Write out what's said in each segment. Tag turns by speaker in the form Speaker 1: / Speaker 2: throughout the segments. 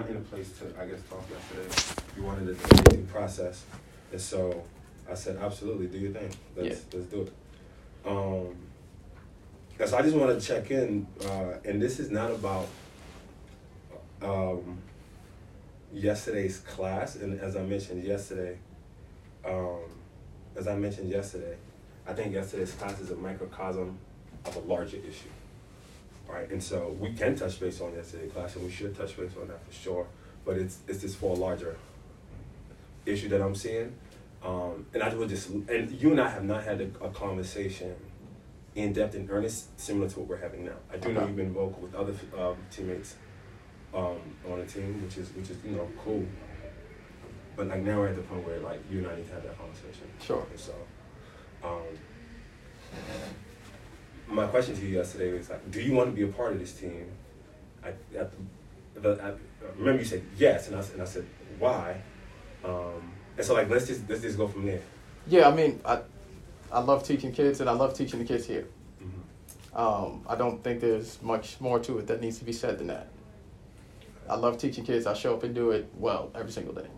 Speaker 1: not in a place to, I guess, talk yesterday. You wanted a meeting process, and so I said, absolutely, do your thing. Let's do it. So I just want to check in, and this is not about yesterday's class, and as I mentioned yesterday, I think yesterday's class is a microcosm of a larger issue. Right, and so we can touch base on yesterday's class, and we should touch base on that for sure. But it's just for a larger issue that I'm seeing, and I would just, and you and I have not had a conversation in depth and earnest similar to what we're having now. I do know you've been vocal with other teammates on the team, which is cool. But like now we're at the point where like you and I need to have that conversation.
Speaker 2: Sure.
Speaker 1: And so, my question to you yesterday was like, do you want to be a part of this team? I remember you said yes, and I said why, and so like let's just go from there.
Speaker 2: Yeah, I mean, I love teaching kids, and I love teaching the kids here.
Speaker 1: Mm-hmm.
Speaker 2: I don't think there's much more to it that needs to be said than that. I love teaching kids. I show up and do it well every single day.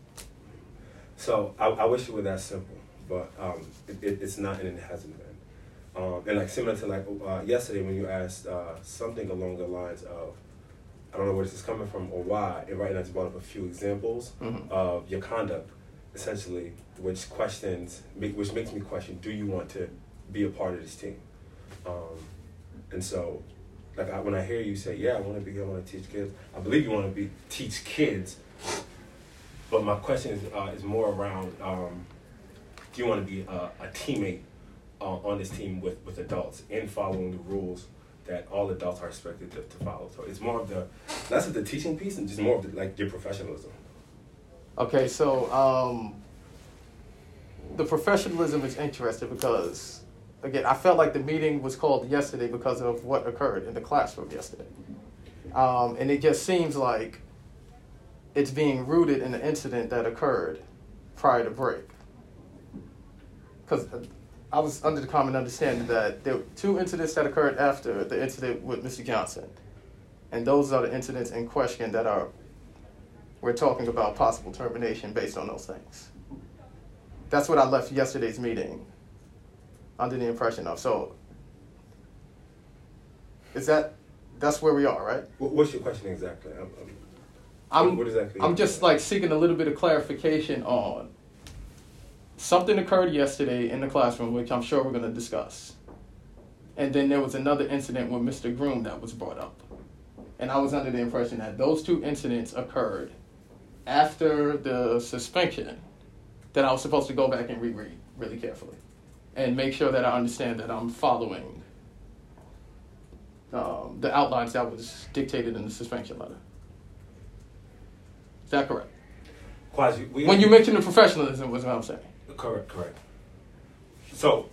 Speaker 1: So I wish it were that simple, but it's not, and it hasn't been. And like similar to like yesterday when you asked something along the lines of, I don't know where this is coming from or why, and right now I just brought up a few examples of your conduct, essentially, which makes me question, do you want to be a part of this team? And so, like when I hear you say, yeah, I want to be here, I want to teach kids, I believe you want to teach kids, but my question is more around, do you want to be a teammate on this team with adults and following the rules that all adults are expected to follow? So it's more of less of the teaching piece and just more of like your professionalism.
Speaker 2: Okay, so the professionalism is interesting because, again, I felt like the meeting was called yesterday because of what occurred in the classroom yesterday. And it just seems like it's being rooted in the incident that occurred prior to break. Because I was under the common understanding that there were 2 incidents that occurred after the incident with Mr. Johnson. And those are the incidents in question that we're talking about possible termination based on those things. That's what I left yesterday's meeting under the impression of. So, that's where we are, right?
Speaker 1: What's your question exactly? What exactly?
Speaker 2: I'm just like seeking a little bit of clarification on something occurred yesterday in the classroom, which I'm sure we're going to discuss. And then there was another incident with Mr. Groom that was brought up. And I was under the impression that those 2 incidents occurred after the suspension, that I was supposed to go back and reread really carefully and make sure that I understand that I'm following the outlines that was dictated in the suspension letter. Is that correct?
Speaker 1: Quasi,
Speaker 2: when you mentioned the professionalism was what I'm saying.
Speaker 1: Correct. So,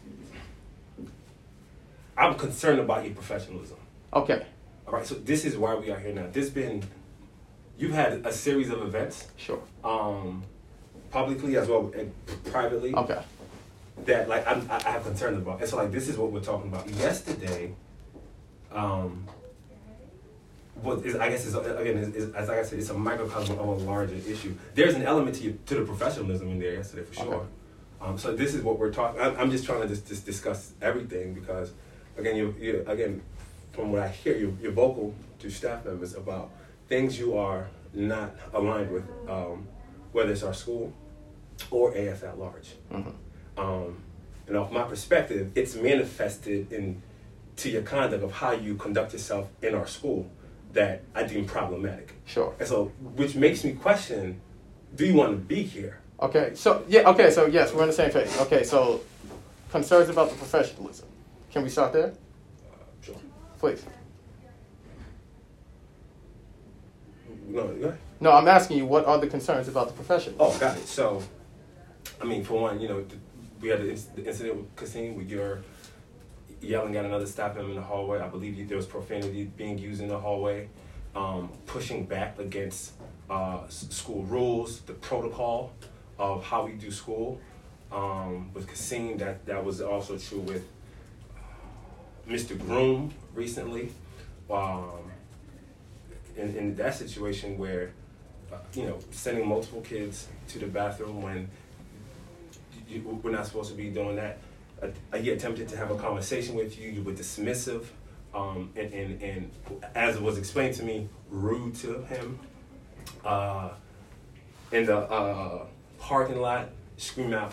Speaker 1: I'm concerned about your professionalism.
Speaker 2: Okay.
Speaker 1: All right, so this is why we are here now. You've had a series of events.
Speaker 2: Sure.
Speaker 1: Publicly as well and privately.
Speaker 2: Okay.
Speaker 1: That like I have concerns about. And so like this is what we're talking about. Yesterday, I guess as like I said, it's a microcosm of a larger issue. There's an element to the professionalism in there yesterday for sure. Okay. So this is what we're talking. I'm just trying to just discuss everything because, again, you from what I hear, you're vocal to staff members about things you are not aligned with, whether it's our school or AS at large. Mm-hmm. From my perspective, it's manifested to your conduct of how you conduct yourself in our school that I deem problematic.
Speaker 2: Sure.
Speaker 1: And so, which makes me question, do you want to be here?
Speaker 2: Okay, so yes, we're on the same page. Okay, so concerns about the professionalism. Can we start there?
Speaker 1: Sure.
Speaker 2: Please.
Speaker 1: No, go ahead.
Speaker 2: No, I'm asking you, what are the concerns about the profession?
Speaker 1: Oh, got it. So, I mean, for one, we had the incident with Kasim where you're yelling at another staff member in the hallway. I believe there was profanity being used in the hallway, pushing back against school rules, the protocol of how we do school. With Kasim, that was also true with Mr. Groom recently. in that situation where, sending multiple kids to the bathroom when we're not supposed to be doing that. He attempted to have a conversation with you. You were dismissive, and as it was explained to me, rude to him. In the parking lot, scream out,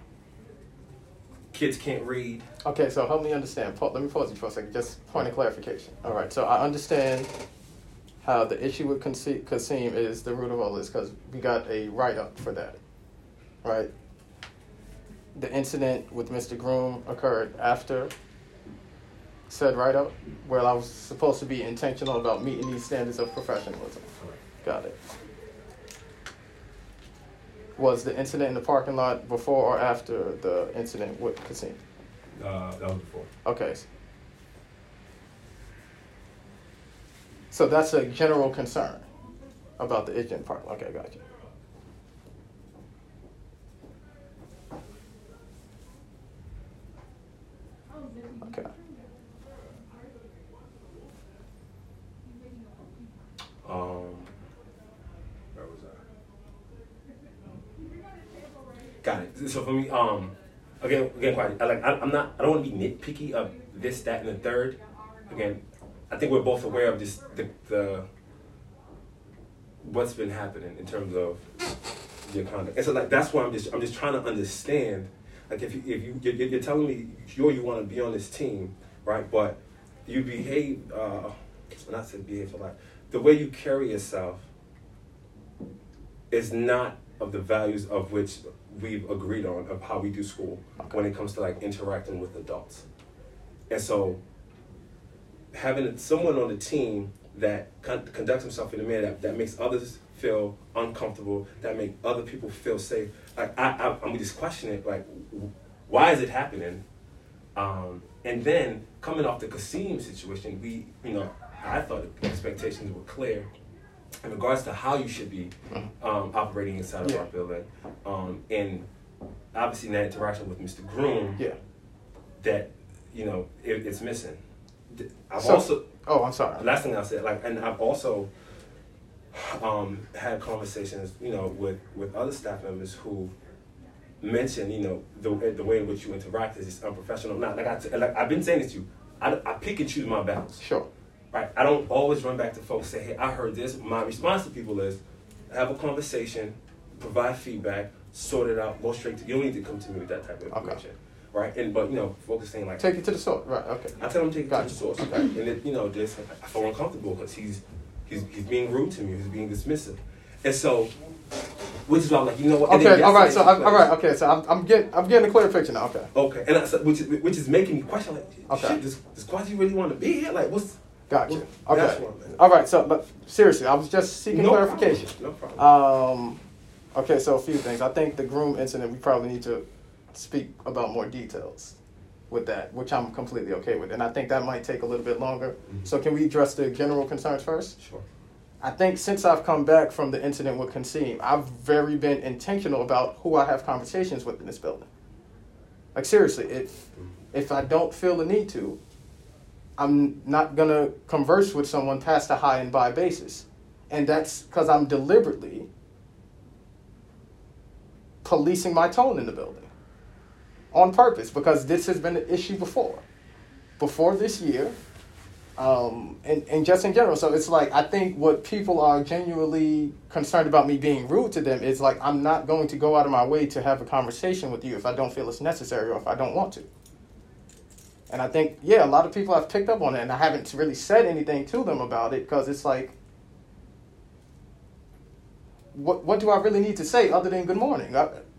Speaker 1: kids can't read.
Speaker 2: Okay, so help me understand. Let me pause you for a second. Just point of clarification. All right, so I understand how the issue with Kasim is the root of all this because we got a write-up for that, right? The incident with Mr. Groom occurred after said write-up, where I was supposed to be intentional about meeting these standards of professionalism. Got it. Was the incident in the parking lot before or after the incident with Kasim?
Speaker 1: That was before.
Speaker 2: Okay. So that's a general concern about the incident part. Okay, got you. Okay.
Speaker 1: Where was I? Got it. So for me, again, quite. I don't want to be nitpicky of this, that, and the third. Again, I think we're both aware of this, the what's been happening in terms of your conduct, and so that's why I'm just trying to understand. Like if you're telling me you want to be on this team, right? But you behave, not to behave a lot. The way you carry yourself is not of the values of which we've agreed on of how we do school when it comes to interacting with adults. And so having someone on the team that conducts himself in a manner that makes others feel uncomfortable, that make other people feel safe. I'm just questioning why is it happening? And then coming off the Kasim situation, I thought the expectations were clear in regards to how you should be operating inside of our building. And obviously in that interaction with Mr. Groom, that it's missing. I'm sorry. Last thing I'll say, and I've also had conversations, with other staff members who mention, the way in which you interact is just unprofessional. Now, I've been saying this to you, I pick and choose my battles.
Speaker 2: Sure.
Speaker 1: Right. I don't always run back to folks and say, hey, I heard this. My response to people is have a conversation, provide feedback, sort it out, go straight to you. Don't need to come to me with that type of information.
Speaker 2: Okay.
Speaker 1: Right. And but folks are saying
Speaker 2: take it to the source. Right. Okay.
Speaker 1: I tell them to take it to the source. Okay. And it, just I feel uncomfortable because he's being rude to me. He's being dismissive. And so, which is why I'm like, what?
Speaker 2: Okay. All right. So okay. So I'm getting a clear picture now. Okay.
Speaker 1: Okay. And which is making me question shit. Does Quasi really want to be here? What's
Speaker 2: Gotcha. Okay. All right. So, but seriously, I was just seeking clarification.
Speaker 1: No problem.
Speaker 2: Okay. So a few things. I think the Groom incident, we probably need to speak about more details with that, which I'm completely okay with, and I think that might take a little bit longer. Mm-hmm. So can we address the general concerns first?
Speaker 1: Sure.
Speaker 2: I think since I've come back from the incident with Kasim, I've very been intentional about who I have conversations with in this building. Seriously, if I don't feel the need to, I'm not going to converse with someone past a high and by basis. And that's because I'm deliberately policing my tone in the building on purpose, because this has been an issue before this year, and just in general. So it's I think what people are genuinely concerned about me being rude to them is I'm not going to go out of my way to have a conversation with you if I don't feel it's necessary or if I don't want to. And I think, a lot of people have picked up on it, and I haven't really said anything to them about it because it's what do I really need to say other than good morning?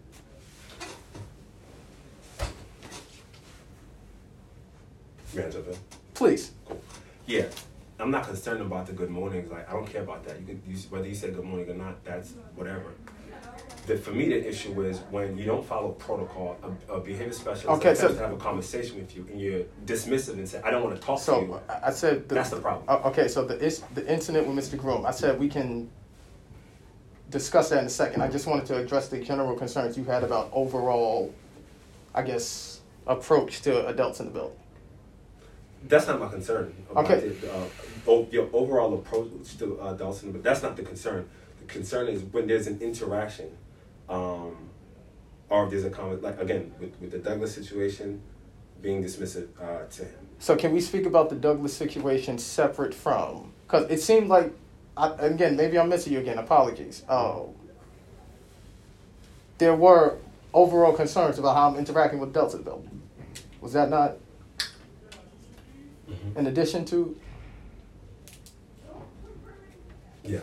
Speaker 2: Please.
Speaker 1: Cool. Yeah, I'm not concerned about the good mornings. I don't care about that. Whether you say good morning or not, that's whatever. For me, the issue is when you don't follow protocol, a behavior specialist attempts to have a conversation with you, and you're dismissive and say, I don't want to talk to you.
Speaker 2: So I said...
Speaker 1: that's the problem.
Speaker 2: Okay, so the incident with Mr. Groom, I said we can discuss that in a second. I just wanted to address the general concerns you had about overall, I guess, approach to adults in the building.
Speaker 1: That's not my concern about
Speaker 2: Okay.
Speaker 1: your overall approach to Dawson, but that's not the concern. The concern is when there's an interaction, or if there's a comment, like again with the Douglas situation, being dismissive to him.
Speaker 2: So can we speak about the Douglas situation separate from? Because it seemed like, again, maybe I'm missing you again. Apologies. There were overall concerns about how I'm interacting with Delta building. Was that not in addition to?
Speaker 1: Yeah.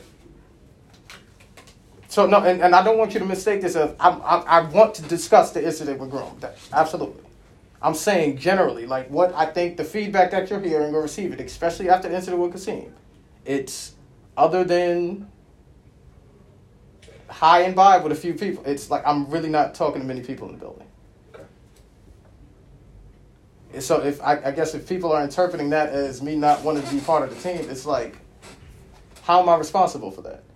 Speaker 2: So no, and I don't want you to mistake this as I want to discuss the incident with Groom. Absolutely. I'm saying generally, like what I think the feedback that you're hearing or receiving, especially after the incident with Kasim, it's other than high and by with a few people. It's like I'm really not talking to many people in the building. Okay. So if I guess if people are interpreting that as me not wanting to be part of the team, it's like, how am I responsible for that?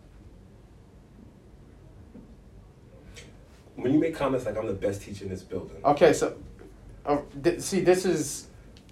Speaker 1: When you make comments like I'm the best teacher in this building.
Speaker 2: Okay, so see, this is.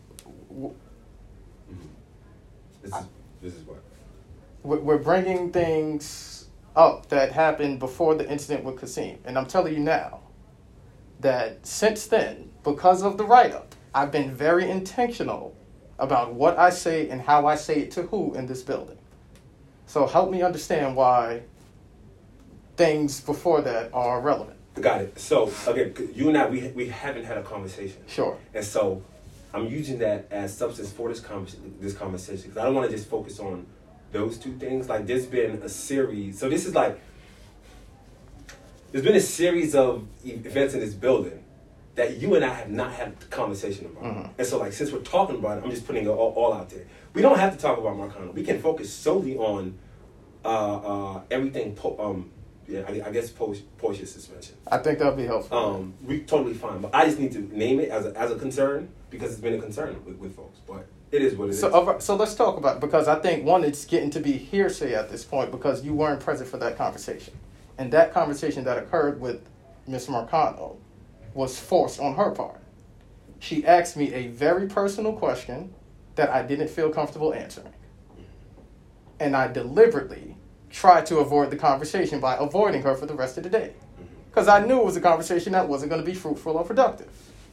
Speaker 1: This is what
Speaker 2: we're bringing things up that happened before the incident with Kasim, and I'm telling you now that since then, because of the write-up, I've been very intentional about what I say and how I say it to who in this building. So help me understand why things before that are relevant.
Speaker 1: Got it. So again, you and I, we haven't had a conversation.
Speaker 2: Sure.
Speaker 1: And so I'm using that as substance for this conversation because I don't want to just focus on those two things. Like there's been a series. So this is like there's been a series of events in this building that you and I have not had a conversation about. Mm-hmm. And so like since we're talking about it, I'm just putting it all out there. We don't have to talk about Marcano. We can focus solely on everything. Yeah, I guess Portia's suspension.
Speaker 2: I think that'll be helpful.
Speaker 1: We totally fine, but I just need to name it as a concern because it's been a concern with folks. But it is what it is.
Speaker 2: So let's talk about it because I think one, it's getting to be hearsay at this point because you weren't present for that conversation, and that conversation that occurred with Ms. Marcano was forced on her part. She asked me a very personal question that I didn't feel comfortable answering, and I deliberately tried to avoid the conversation by avoiding her for the rest of the day. Because I knew it was a conversation that wasn't going to be fruitful or productive.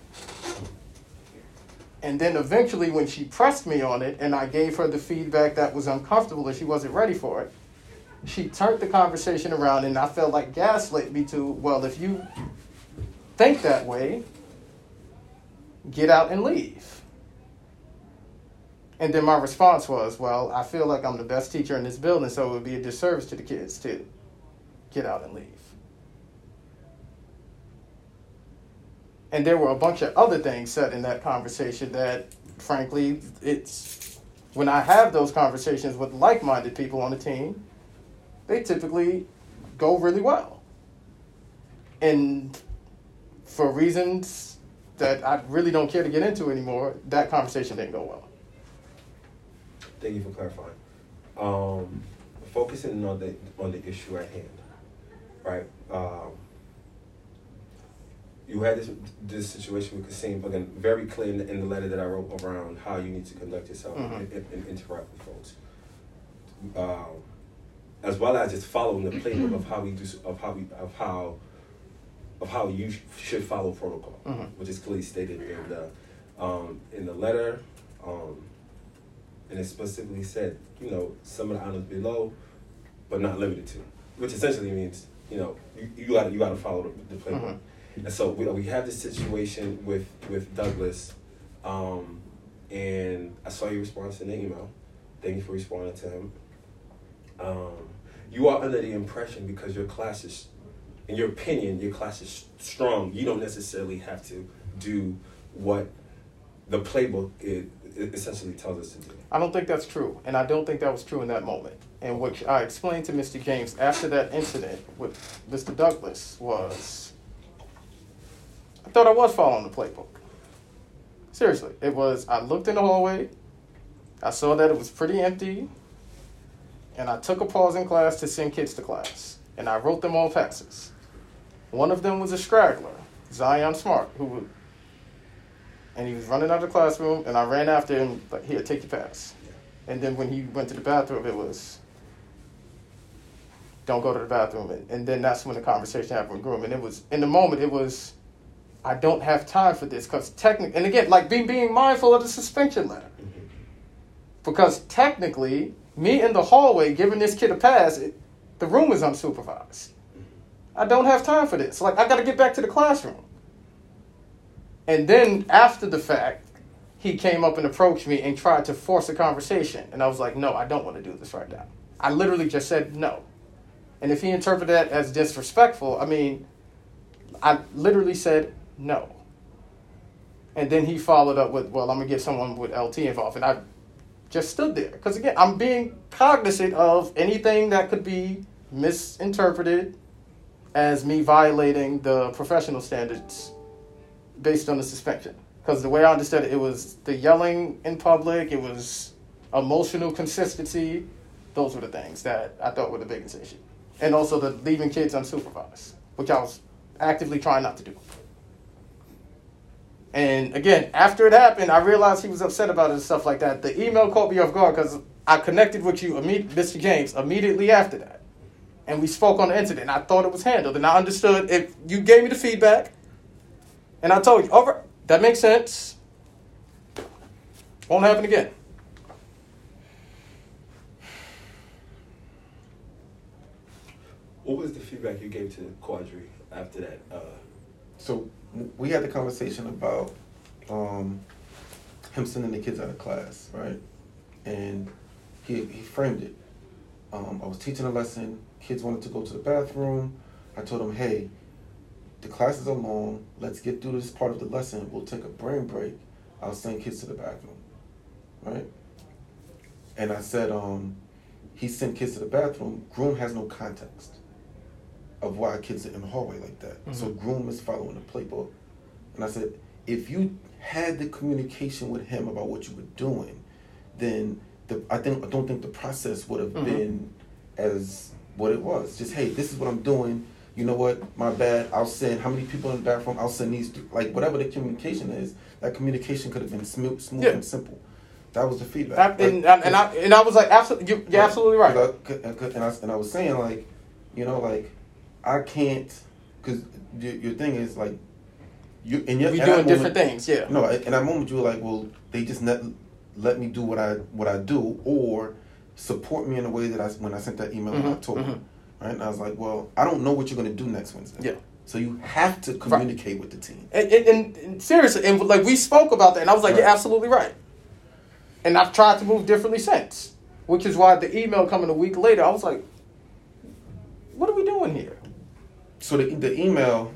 Speaker 2: And then eventually when she pressed me on it and I gave her the feedback that was uncomfortable and she wasn't ready for it, she turned the conversation around and I felt like gaslit me to, well, if you think that way, get out and leave. And then my response was, well, I feel like I'm the best teacher in this building, so it would be a disservice to the kids to get out and leave. And there were a bunch of other things said in that conversation that, frankly, it's when I have those conversations with like-minded people on the team, they typically go really well. And for reasons that I really don't care to get into anymore, that conversation didn't go well.
Speaker 1: Thank you for clarifying. Focusing on the issue at hand, right? You had this situation with Kasim, again, very clear in the letter that I wrote around how you need to conduct yourself and interact with folks, as well as just following the playbook of how we do of how you should follow protocol, which is clearly stated in the letter. And it specifically said, some of the items below, but not limited to, which essentially means, you got to follow the playbook. And so we have this situation with Douglas, and I saw your response in the email. Thank you for responding to him. You are under the impression because your class is, in your opinion, your class is strong. You don't necessarily have to do what the playbook essentially tells us to do.
Speaker 2: I don't think that's true, and I don't think that was true in that moment. And what I explained to Mr. James after that incident with Mr. Douglas was, I thought I was following the playbook. Seriously, it was, I looked in the hallway, I saw that it was pretty empty, and I took a pause in class to send kids to class, and I wrote them all passes. One of them was a straggler, Zion Smart, who and he was running out of the classroom, and I ran after him, like, here, take your pass. And then when he went to the bathroom, it was, don't go to the bathroom. And then that's when the conversation happened with Groom. And it was, in the moment, it was, I don't have time for this, because technically, and again, like being mindful of the suspension letter. Because technically, me in the hallway giving this kid a pass, the room is unsupervised. I don't have time for this. Like, I got to get back to the classroom. And then after the fact, he came up and approached me and tried to force a conversation. And I was like, no, I don't want to do this right now. I literally just said no. And if he interpreted that as disrespectful, I mean, I literally said no. And then he followed up with, well, I'm going to get someone with LT involved. And I just stood there. Because, again, I'm being cognizant of anything that could be misinterpreted as me violating the professional standards based on the suspension. Because the way I understood it, it was the yelling in public, it was emotional consistency. Those were the things that I thought were the biggest issue. And also the leaving kids unsupervised, which I was actively trying not to do. And again, after it happened, I realized he was upset about it and stuff like that. The email caught me off guard because I connected with you, Mr. James, immediately after that. And we spoke on the incident. And I thought it was handled. And I understood if you gave me the feedback. And I told you, all right, that makes sense. Won't happen again.
Speaker 1: What was the feedback you gave to Quadri after that?
Speaker 3: So we had the conversation about him sending the kids out of class, right? And he framed it. I was teaching a lesson. Kids wanted to go to the bathroom. I told him, hey, the classes are long. Let's get through this part of the lesson. We'll take a brain break. I'll send kids to the bathroom, right? And I said, he sent kids to the bathroom. Groom has no context of why kids are in the hallway like that. Mm-hmm. So Groom is following the playbook. And I said, if you had the communication with him about what you were doing, then I don't think the process would have been as what it was. Just, hey, this is what I'm doing. You know what? My bad. I'll send how many people in the bathroom? I'll send these. Like, whatever the communication is, that communication could have been smooth and simple. That was the feedback.
Speaker 2: And I was like, absolutely, you're absolutely right.
Speaker 3: And I was saying, like, you know, like, I can't, because your thing is like, we're
Speaker 2: doing different things, yeah.
Speaker 3: No, in that moment you were like, well, they just let me do what I do, or support me in a way that when I sent that email in October, right? And I was like, well, I don't know what you're going to do next Wednesday. Yeah. So you have to communicate with the team. And
Speaker 2: seriously, and like we spoke about that, and I was like, you're absolutely right. And I've tried to move differently since, which is why the email coming a week later, I was like, what are we doing here?
Speaker 3: So the email,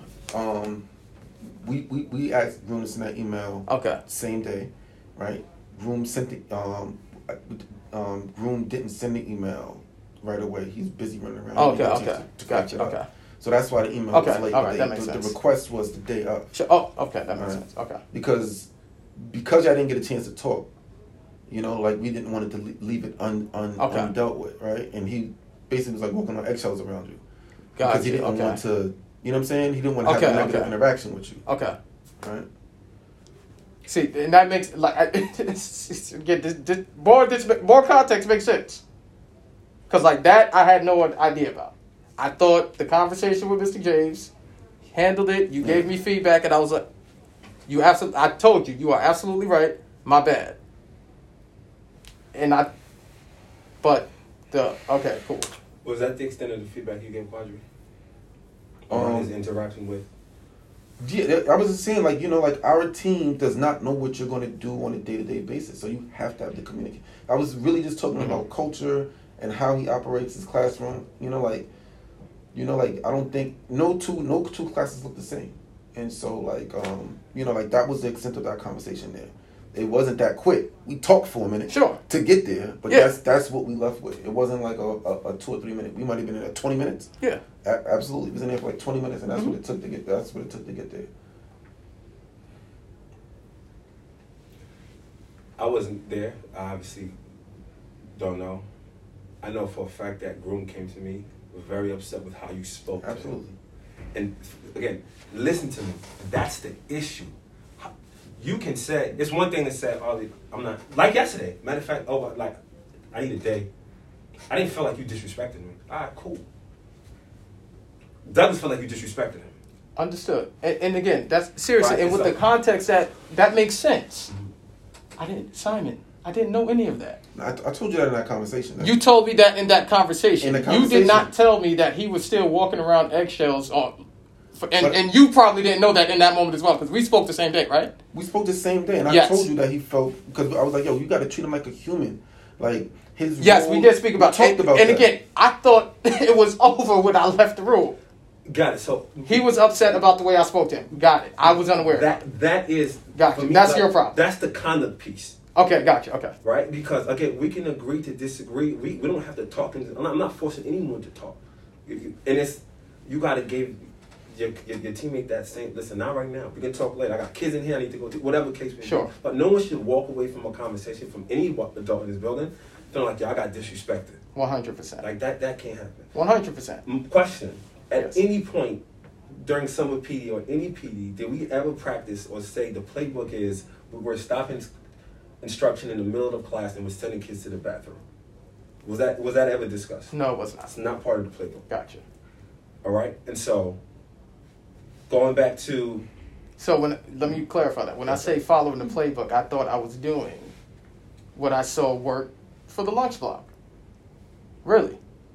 Speaker 3: we asked Groom to send that email.
Speaker 2: Okay.
Speaker 3: Same day, right? Groom sent the Groom didn't send the email right away. He's busy running around.
Speaker 2: Okay. Gotcha. Okay.
Speaker 3: So that's why the email was late.
Speaker 2: All right, that makes sense.
Speaker 3: The request was the day up.
Speaker 2: Sure. Oh, okay, that makes sense. Okay.
Speaker 3: Because y'all didn't get a chance to talk, you know, like we didn't want it to leave it undealt with, right? And he basically was like walking on eggshells around you.
Speaker 2: Gotcha.
Speaker 3: Because he didn't want to, you know what I'm saying? He didn't want to have a negative interaction with you.
Speaker 2: Okay.
Speaker 3: Right?
Speaker 2: See, and that makes, like, get more context makes sense. Because, like, that I had no idea about. I thought the conversation with Mr. James handled it. You gave me feedback, and I was like, I told you, you are absolutely right. My bad. Okay, cool.
Speaker 1: Was that the extent of the feedback you gave Quadri? His interaction with?
Speaker 3: Yeah, I was just saying, like, you know, like, our team does not know what you're going to do on a day-to-day basis, so you have to have the communication. I was really just talking about culture and how he operates his classroom. You know, like, I don't think no two classes look the same, and so, like, you know, like, that was the extent of that conversation there. It wasn't that quick. We talked for a minute to get there, but that's what we left with. It wasn't like a 2 or 3 minute. We might have been in there 20 minutes.
Speaker 2: Yeah,
Speaker 3: absolutely. It was in there for like 20 minutes, and that's what it took to get. That's what it took to get there.
Speaker 1: I wasn't there. I obviously don't know. I know for a fact that Groom came to me very upset with how you spoke.
Speaker 3: Absolutely.
Speaker 1: To him. And again, listen to me. That's the issue. you can say, it's one thing to say, oh, I'm not, like yesterday. Matter of fact, like, I need a day. I didn't feel like you disrespected me. All right, cool. Douglas felt like you disrespected him.
Speaker 2: Understood. And again, that's seriously,
Speaker 1: Right,
Speaker 2: and with
Speaker 1: so-
Speaker 2: the context that makes sense. Simon, I didn't know any of that.
Speaker 3: I told you that in that conversation.
Speaker 2: You told me that in that conversation.
Speaker 3: In the
Speaker 2: You
Speaker 3: conversation.
Speaker 2: did not tell me that he was still walking around eggshells and you probably didn't know that in that moment as well, because we spoke the same day, right?
Speaker 3: We spoke the same day, and I
Speaker 2: Yes.
Speaker 3: told you that he felt, because I was like, yo, you got to treat him like a human. Like, his
Speaker 2: Yes,
Speaker 3: role,
Speaker 2: we did speak about
Speaker 3: we talked
Speaker 2: it.
Speaker 3: about
Speaker 2: And
Speaker 3: that.
Speaker 2: again, I thought it was over when I left the room.
Speaker 1: Got it. So
Speaker 2: He was upset about the way I spoke to him. Got it. I was unaware.
Speaker 1: that is
Speaker 2: Gotcha.
Speaker 1: for me,
Speaker 2: That's
Speaker 1: like,
Speaker 2: your problem.
Speaker 1: That's the conduct piece.
Speaker 2: Okay, gotcha. Okay.
Speaker 1: Right? Because again, we can agree to disagree. We don't have to talk. I'm not forcing anyone to talk. And it's you got to give your teammate that same. Listen, not right now. We can talk later. I got kids in here. I need to go. Whatever case may be.
Speaker 2: Sure.
Speaker 1: But no one should walk away from a conversation from any adult in this building feeling like, yo, I got disrespected.
Speaker 2: 100%.
Speaker 1: Like that can't happen.
Speaker 2: 100%.
Speaker 1: Question: at
Speaker 2: Yes.
Speaker 1: any point during summer PD or any PD, did we ever practice or say the playbook is we're stopping instruction in the middle of class and we're sending kids to the bathroom? Was that ever discussed?
Speaker 2: No, it was not.
Speaker 1: It's not part of the playbook.
Speaker 2: Gotcha.
Speaker 1: All right, and so going back to
Speaker 2: So let me clarify that. When I say following the playbook, I thought I was doing what I saw work for the lunch block. Really.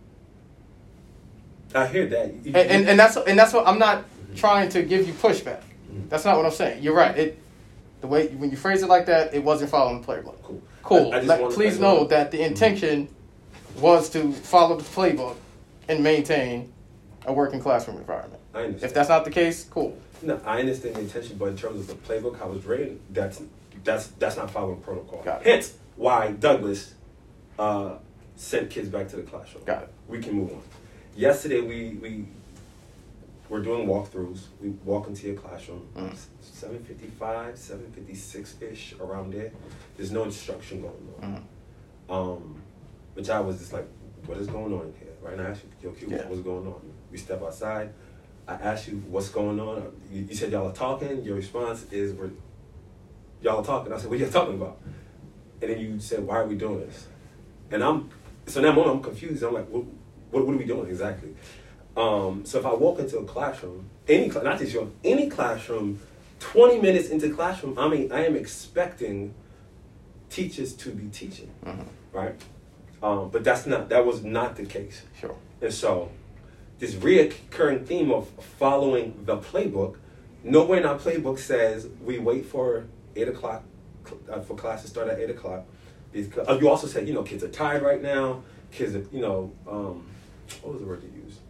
Speaker 1: I hear that,
Speaker 2: And that's what I'm not trying to give you pushback. That's not what I'm saying. You're right. The way when you phrase it like that, it wasn't following the playbook.
Speaker 1: Cool.
Speaker 2: Cool. Please know that the intention was to follow the playbook and maintain a working classroom environment.
Speaker 1: I understand.
Speaker 2: If that's not the case, cool.
Speaker 1: No, I understand the intention, but in terms of the playbook, how it's written, that's not following protocol.
Speaker 2: Got it.
Speaker 1: Hence why Douglas sent kids back to the classroom.
Speaker 2: Got it.
Speaker 1: We can move on. Yesterday we were doing walkthroughs. We walk into your classroom, 7:55, 7:56-ish, around there. There's no instruction going on. Which I was just like, what is going on here? Right now, I asked you, yo, Q, what's going on? We step outside. I asked you, what's going on? You said y'all are talking. Your response is, y'all are talking. I said, what are you talking about? And then you said, why are we doing this? And so in that moment, I'm confused. I'm like, what are we doing exactly? So if I walk into a classroom, not just yours, any classroom, 20 minutes into classroom, I am expecting teachers to be teaching, right? But that was not the case.
Speaker 2: Sure.
Speaker 1: And so this reoccurring theme of following the playbook, nowhere in our playbook says we wait for 8 o'clock for class to start at 8 o'clock. Because, you also said, kids are tired right now. Kids are, what was the word you used?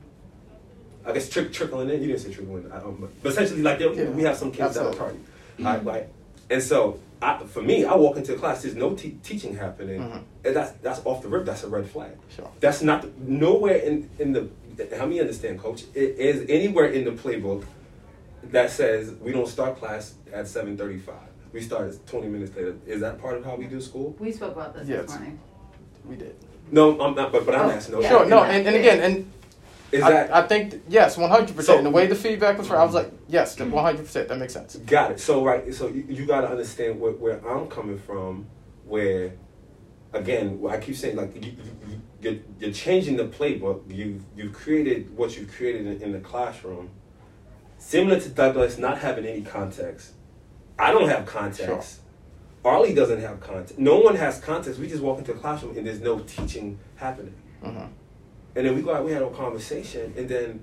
Speaker 1: I guess trickling in. You didn't say trickling in. But essentially, like, we have some kids that are tardy. Right? And so, for me, I walk into a class, there's no teaching happening. And that's off the rip. That's a red flag.
Speaker 2: Sure.
Speaker 1: That's not, nowhere in the, help me understand, Coach, it is anywhere in the playbook that says we don't start class at 7:35. We start 20 minutes later. Is that part of how we do school?
Speaker 4: We spoke about this this morning.
Speaker 2: We did.
Speaker 1: No, I'm not, but I'm asking.
Speaker 4: Yeah.
Speaker 2: Sure, no, and again,
Speaker 1: is that,
Speaker 2: I think, yes, 100%.
Speaker 1: So-
Speaker 2: And the way the feedback was, I was like, yes, 100%. That makes sense.
Speaker 1: got it. So, right, so you got to understand where I'm coming from, where, again, I keep saying, like, you're changing the playbook. You've created what you've created in the classroom. Similar to Douglas not having any context. I don't have context. Sure. Arlie doesn't have context. No one has context. We just walk into a classroom and there's no teaching happening. And then we go out, we had a conversation, and then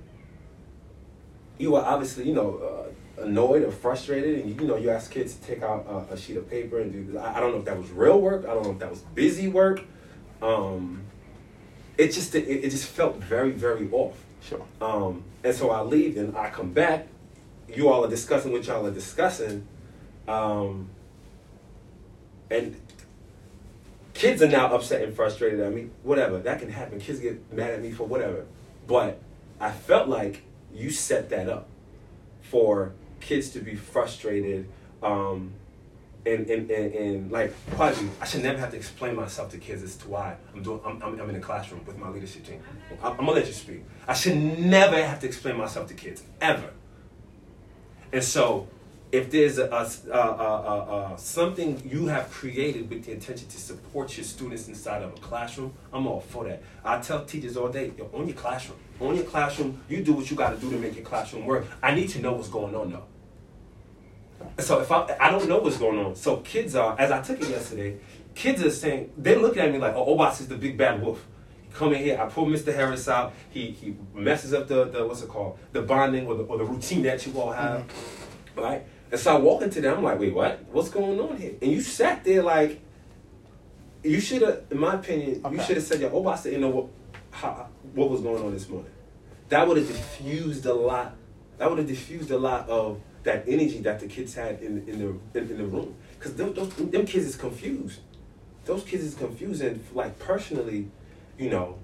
Speaker 1: you were obviously, annoyed or frustrated, and you ask kids to take out a sheet of paper and do this. I don't know if that was real work. I don't know if that was busy work. It just felt very, very off.
Speaker 2: Sure.
Speaker 1: And so I leave and I come back. You all are discussing what y'all are discussing, and kids are now upset and frustrated at me. Whatever, that can happen. Kids get mad at me for whatever. But I felt like you set that up for kids to be frustrated. And like, Quadri, I should never have to explain myself to kids as to why I'm in the classroom with my leadership team. I'm gonna let you speak. I should never have to explain myself to kids, ever. And so if there's something you have created with the intention to support your students inside of a classroom, I'm all for that. I tell teachers all day, yo, own your classroom. Own your classroom. You do what you got to do to make your classroom work. I need to know what's going on, though. So if I don't know what's going on. So kids are, as I took it yesterday, kids are saying, they're looking at me like, oh, Obas is the big bad wolf. Come in here, I pull Mr. Harris out, he messes up the what's it called, the bonding or the routine that you all have, right? And so I walk into them, I'm like, wait, what? What's going on here? And you sat there like, you should have, in my opinion, you should have said, yo, Obas didn't know what was going on this morning. That would have diffused a lot. That would have diffused a lot of that energy that the kids had in the room. Because them kids is confused. Those kids is confused, and like personally, you know,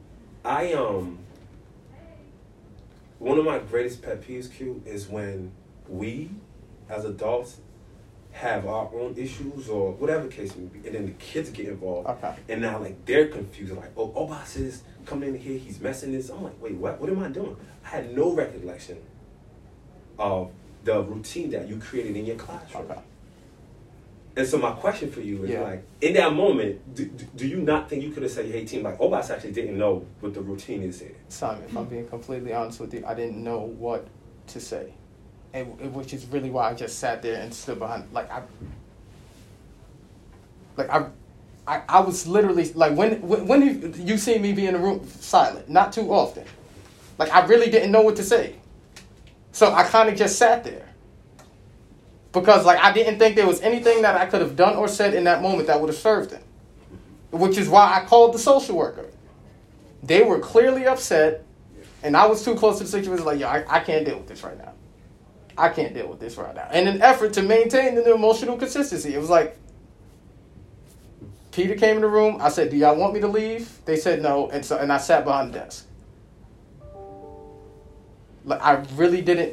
Speaker 1: one of my greatest pet peeves, Q, is when we, as adults, have our own issues or whatever case may be, and then the kids get involved, and now like they're confused, like, oh, Obas is coming in here, he's messing this. I'm like, wait, what? What am I doing? I had no recollection of the routine that you created in your classroom. And so my question for you is like, in that moment, do you not think you could have said, hey team, like Obas actually didn't know what the routine is here?
Speaker 2: Simon, if I'm being completely honest with you, I didn't know what to say. And which is really why I just sat there and stood behind, I was literally, like when you see me be in the room silent, not too often. Like I really didn't know what to say. So I kind of just sat there. Because, like, I didn't think there was anything that I could have done or said in that moment that would have served them. Which is why I called the social worker. They were clearly upset, and I was too close to the situation. Like, yo, I can't deal with this right now. I can't deal with this right now. In an effort to maintain the emotional consistency, it was like, Peter came in the room. I said, do y'all want me to leave? They said no, and I sat behind the desk. Like, I really didn't.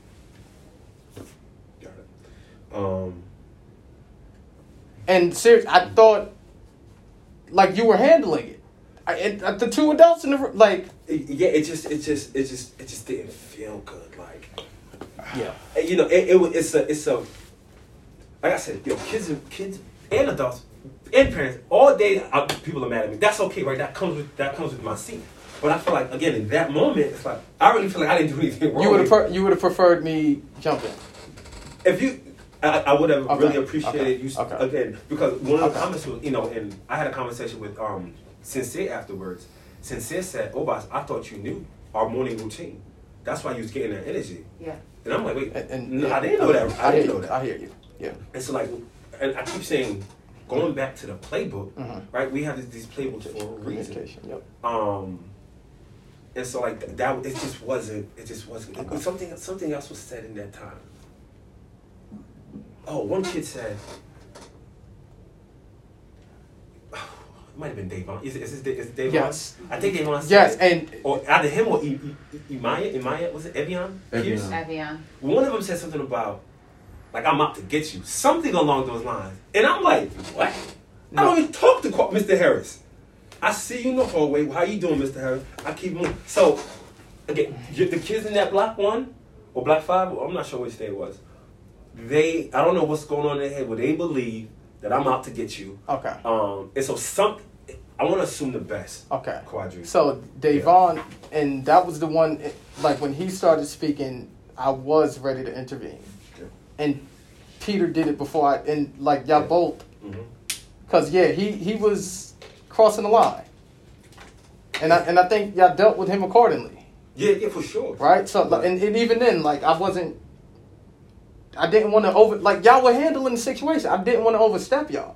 Speaker 2: And seriously, I thought like you were handling it. The two adults in the room, like
Speaker 1: it just didn't feel good. Like
Speaker 2: yeah,
Speaker 1: you know, it's a like I said, yo, kids and adults and parents all day. People are mad at me. That's okay, right? That comes with my seat. But I feel like again in that moment, it's like I really feel like I didn't do anything wrong.
Speaker 2: You would have preferred me jumping.
Speaker 1: If you. I would have really appreciated you again, because one of the comments was, you know, and I had a conversation with Sincere afterwards. Sincere said, Obas, I thought you knew our morning routine. That's why you was getting that energy.
Speaker 4: Yeah.
Speaker 1: And I'm like, wait, I didn't know that. I didn't know that.
Speaker 2: I hear you. Yeah.
Speaker 1: And so like, and I keep saying, going back to the playbook, right? We have these playbooks for a reason.
Speaker 2: Yep.
Speaker 1: And so like that, it just wasn't. Something else was said in that time. Oh, one kid said, it might have been Davon. Is it Davon?
Speaker 2: Yes.
Speaker 1: I think Davon said,
Speaker 2: yes, and
Speaker 1: or either him or Imaya, was it Evian?
Speaker 4: Evian.
Speaker 1: One of them said something about, like, I'm out to get you. Something along those lines. And I'm like, what? No. I don't even talk to Mr. Harris. I see you in the hallway. How you doing, Mr. Harris? I keep moving. So, again, the kids in that block 1 or block 5, I'm not sure which day it was. I don't know what's going on in their head, but they believe that I'm out to get you.
Speaker 2: Okay.
Speaker 1: And so I want to assume the best.
Speaker 2: Okay.
Speaker 1: Quadri.
Speaker 2: So Davon, and that was the one, like when he started speaking, I was ready to intervene. Okay. And Peter did it before y'all both. Because, he was crossing the line. And I think y'all dealt with him accordingly.
Speaker 1: Yeah, for sure.
Speaker 2: Right? So, and even then, like, I didn't want to y'all were handling the situation. I didn't want to overstep y'all.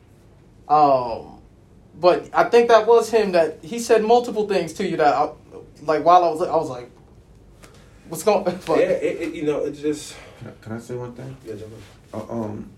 Speaker 2: But I think that was him that he said multiple things to you that while I was like, what's going on?
Speaker 1: Yeah, it just.
Speaker 3: Can I say one thing?
Speaker 1: Yeah, jump in.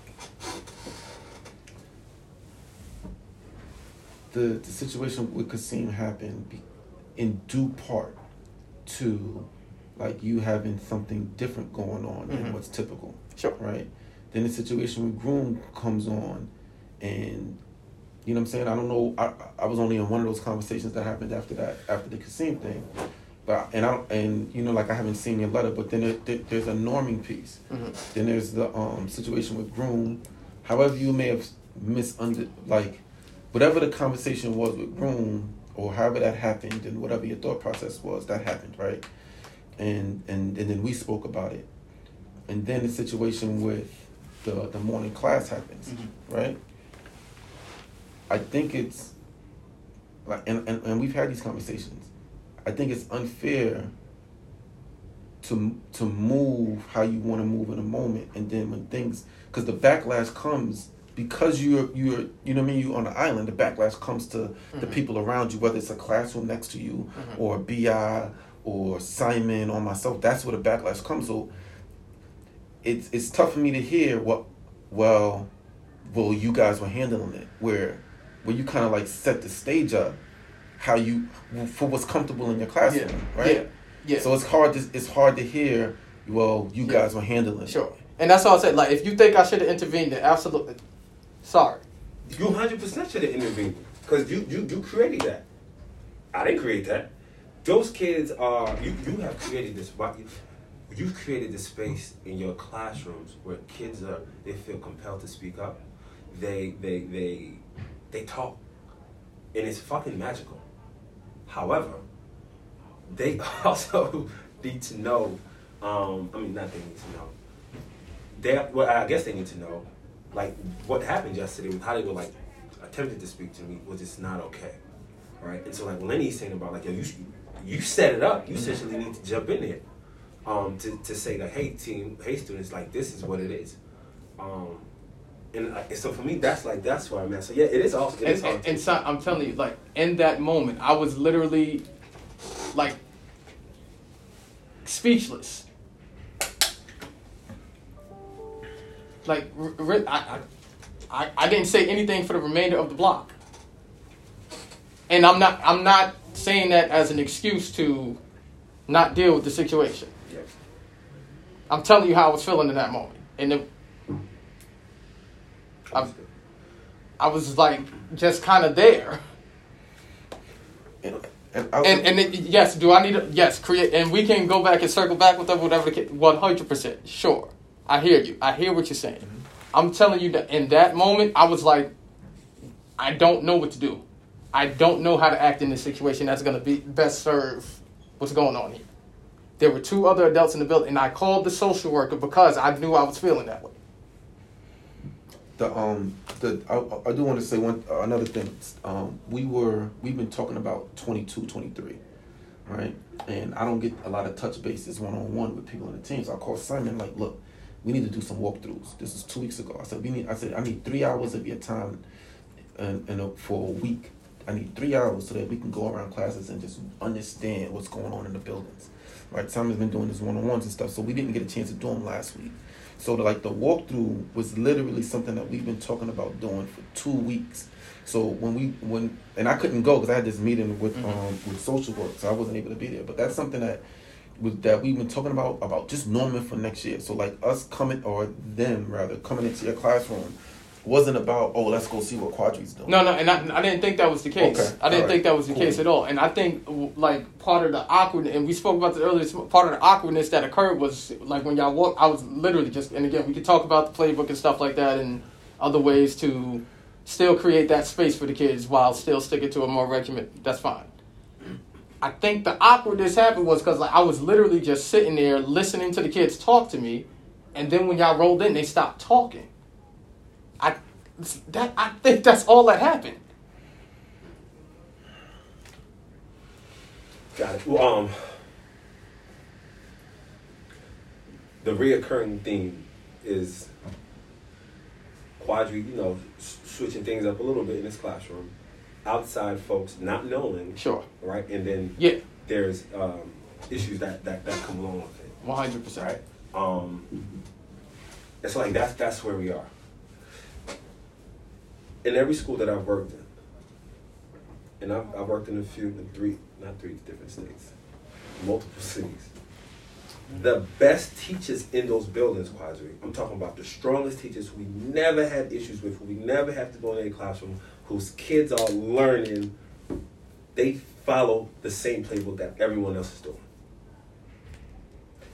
Speaker 3: The situation with Kasim happened in due part to like you having something different going on than what's typical.
Speaker 2: Sure.
Speaker 3: Right? Then the situation with Groom comes on and you know what I'm saying? I don't know, I was only in one of those conversations that happened after the Kasim thing. and you know, like I haven't seen your letter, but then there's a norming piece.
Speaker 2: Mm-hmm.
Speaker 3: Then there's the situation with Groom. However, you may have like whatever the conversation was with Groom, or however that happened, and whatever your thought process was, that happened, right? And then we spoke about it, and then the situation with the morning class happens, right? I think it's like, and we've had these conversations. I think it's unfair to move how you want to move in a moment, and then when things, because the backlash comes because you're you know what I mean, you're on the island. The backlash comes to the people around you, whether it's a classroom next to you or BI or Simon or myself. That's where the backlash comes. So it's tough for me to hear well you guys were handling it, where you kind of like set the stage up how you for what's comfortable in your classroom, right? Yeah. So it's hard to hear. Well, you guys were handling it.
Speaker 2: Sure. And that's all I said. Like, if you think I should have intervened, then absolutely. Sorry.
Speaker 1: You 100% should have intervened because you created that. I didn't create that. Those kids are you have created this. You've created this space in your classrooms where kids they feel compelled to speak up. They talk, and it's fucking magical. However, they also need to know. Not they need to know. I guess they need to know, like, what happened yesterday with how they were like attempted to speak to me was just not okay, right? And so like when Lenny's saying about like, yo, you set it up, you essentially need to jump in there, to say that, hey team, hey students, like this is what it is, and so for me that's where I'm at. So yeah, it is also and
Speaker 2: so I'm telling you, like in that moment, I was literally like speechless. Like, I didn't say anything for the remainder of the block, and I'm not saying that as an excuse to not deal with the situation.
Speaker 1: Yes.
Speaker 2: I'm telling you how I was feeling in that moment, and I was like just kind of there. Yes, do I need to? Yes, create, and we can go back and circle back with whatever the 100%. Sure. I hear you. I hear what you're saying. I'm telling you that in that moment, I was like, I don't know what to do. I don't know how to act in this situation that's going to be best serve what's going on here. There were 2 other adults in the building, and I called the social worker because I knew I was feeling that way.
Speaker 3: I do want to say another thing. We've been talking about 22, 23, right? And I don't get a lot of touch bases one-on-one with people in the team. So I called Simon, like, look, we need to do some walkthroughs. This is 2 weeks ago. I said, I need 3 hours of your time for a week. I need 3 hours so that we can go around classes and just understand what's going on in the buildings. Right? Simon's been doing this one-on-ones and stuff, so we didn't get a chance to do them last week. So the walkthrough was literally something that we've been talking about doing for 2 weeks. So when I couldn't go because I had this meeting with social work, so I wasn't able to be there. But that's something that we've been talking about just norming for next year. So like us coming into your classroom wasn't about, oh, let's go see what Quadri's doing.
Speaker 2: No, and I didn't think that was the case. Okay. I didn't think that was the case at all. And I think like part of the awkwardness, and we spoke about this earlier, part of the awkwardness that occurred was like when y'all walked, I was literally just, and again, we could talk about the playbook and stuff like that and other ways to still create that space for the kids while still sticking to a more regiment. That's fine. I think the awkwardness happened was because like I was literally just sitting there listening to the kids talk to me, and then when y'all rolled in, they stopped talking. I think that's all that happened.
Speaker 1: Got it. Well, the reoccurring theme is Quadri, switching things up a little bit in his classroom. Outside folks not knowing,
Speaker 2: sure,
Speaker 1: right, and then there's issues that come along with it.
Speaker 2: 100%,
Speaker 1: right? It's like that's where we are. In every school that I've worked in, and I've worked in three different states, multiple cities. The best teachers in those buildings, Quadri, I'm talking about the strongest teachers who we never had issues with, who we never have to go in a classroom, whose kids are learning, they follow the same playbook that everyone else is doing.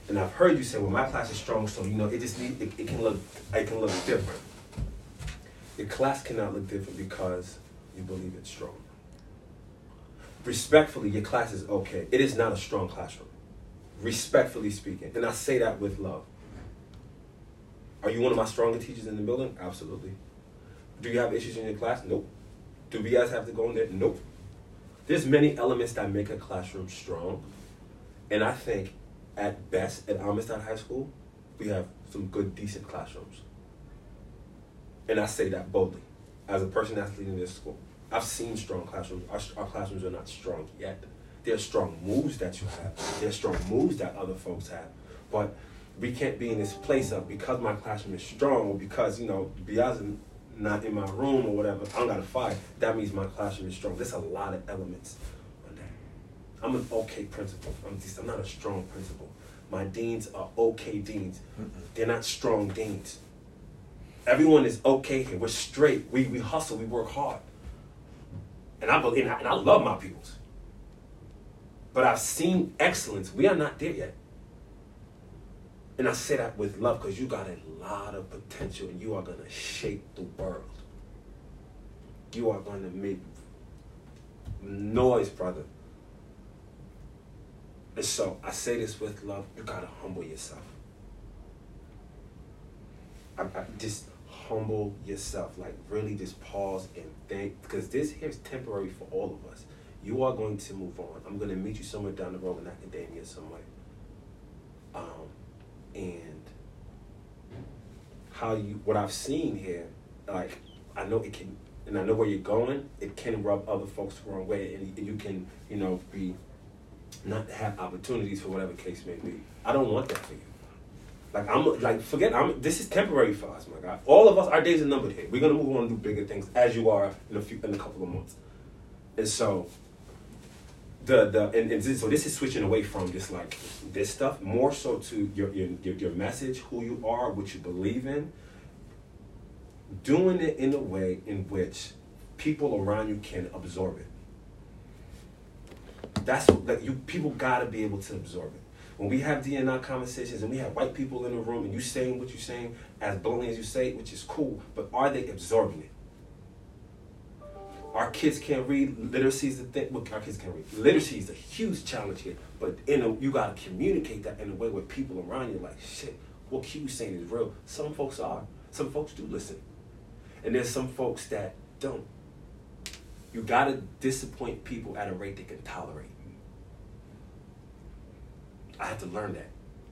Speaker 1: And I've heard you say, well, my class is strong, so, it can look different. Your class cannot look different because you believe it's strong. Respectfully, your class is okay. It is not a strong classroom. Respectfully speaking. And I say that with love. Are you one of my stronger teachers in the building? Absolutely. Do you have issues in your class? Nope. Do we guys have to go in there? Nope. There's many elements that make a classroom strong. And I think, at best, at Amistad High School, we have some good, decent classrooms. And I say that boldly, as a person that's leading this school. I've seen strong classrooms. Our classrooms are not strong yet. There are strong moves that you have. There are strong moves that other folks have. But we can't be in this place of, because my classroom is strong, or because, Bia's not in my room or whatever, I don't got to fight. That means my classroom is strong. There's a lot of elements on that. I'm an okay principal. I'm not a strong principal. My deans are okay deans. They're not strong deans. Everyone is okay here. We're straight. We hustle. We work hard. And I believe, and I love my pupils. But I've seen excellence. We are not there yet. And I say that with love because you got a lot of potential and you are going to shape the world. You are going to make noise, brother. And so I say this with love. You got to humble yourself. I just humble yourself. Like, really just pause and think. Because this here is temporary for all of us. You are going to move on. I'm going to meet you somewhere down the road in academia somewhere. And what I've seen here, like, I know it can, and I know where you're going, it can rub other folks the wrong way, and you can, not have opportunities for whatever case may be. I don't want that for you. This is temporary for us, my God. All of us, our days are numbered here. We're going to move on and do bigger things, as you are in a couple of months. And so, so this is switching away from just like this stuff, more so to your message, who you are, what you believe in. Doing it in a way in which people around you can absorb it. That's like people gotta be able to absorb it. When we have DNI conversations and we have white people in the room and you saying what you're saying, as bluntly as you say it, which is cool, but are they absorbing it? Our kids can't read. Literacy is the thing. Well, our kids can't read. Literacy is a huge challenge here. But you got to communicate that in a way where people around you are like, shit, what Q's saying is real. Some folks are. Some folks do listen. And there's some folks that don't. You got to disappoint people at a rate they can tolerate. I had to learn that.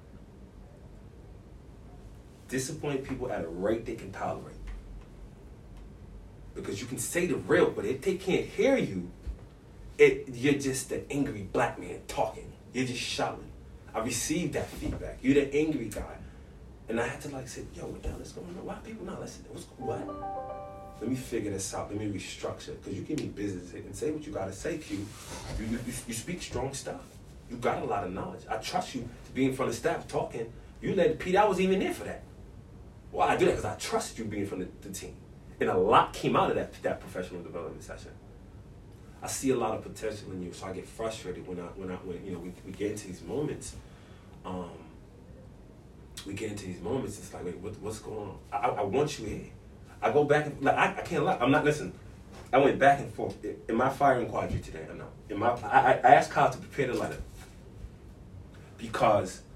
Speaker 1: Disappoint people at a rate they can tolerate. Because you can say the real, but if they can't hear you, you're just the angry black man talking. You're just shouting. I received that feedback. You're the angry guy. And I had to say, yo, what the hell is going on? Why people not listening? What? Let me figure this out. Let me restructure. Because you give me business and say what you got to say, Q. You speak strong stuff. You got a lot of knowledge. I trust you to be in front of staff talking. You led Pete. I was even there for that. Well, I do that because I trusted you being in front of the team. And a lot came out of that professional development session. I see a lot of potential in you, so I get frustrated when we get into these moments. It's like, wait, what's going on? I want you here. I go back and I can't lie. I'm not listening. I went back and forth. Am I firing Quadri today? I know. I asked Kyle to prepare the letter because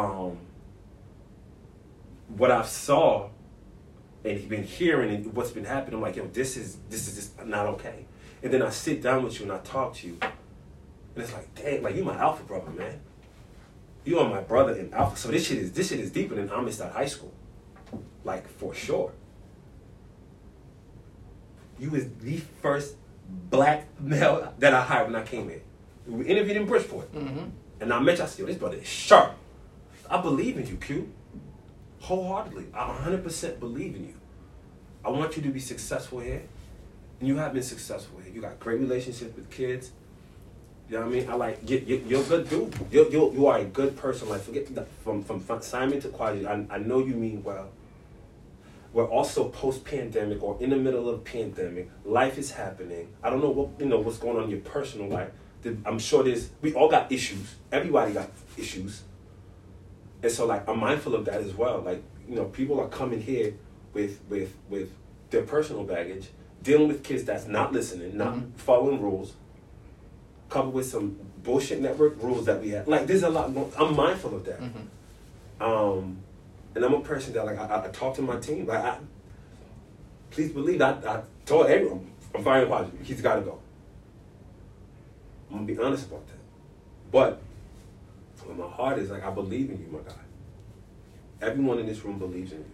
Speaker 1: what I saw. And he's been hearing and what's been happening. I'm like, yo, this is just not okay. And then I sit down with you and I talk to you. And it's like, dang, like you my alpha brother, man. You are my brother in alpha. So this shit is deeper than Amistad High School. Like, for sure. You was the first black male that I hired when I came in. We interviewed in Bridgeport. Mm-hmm. And I met you, I said, yo, this brother is sharp. I believe in you, Q. Wholeheartedly. I 100% believe in you. I want you to be successful here. And you have been successful here. You got great relationships with kids. You know what I mean? I like, you're a good dude. You are a good person. Like, forget that from Simon to Quadri, I know you mean well. We're also post-pandemic or in the middle of pandemic. Life is happening. I don't know what's going on in your personal life. I'm sure we all got issues. Everybody got issues. And so like I'm mindful of that as well. Like, you know, people are coming here with their personal baggage, dealing with kids that's not listening, not following rules, coupled with some bullshit network rules that we have. Like, there's a lot more. I'm mindful of that. And I'm a person that, like, I talk to my team. Like, please believe I told everyone, I'm firing Quadri. He's got to go. I'm going to be honest about that. But what my heart is, like, I believe in you, my guy. Everyone in this room believes in you.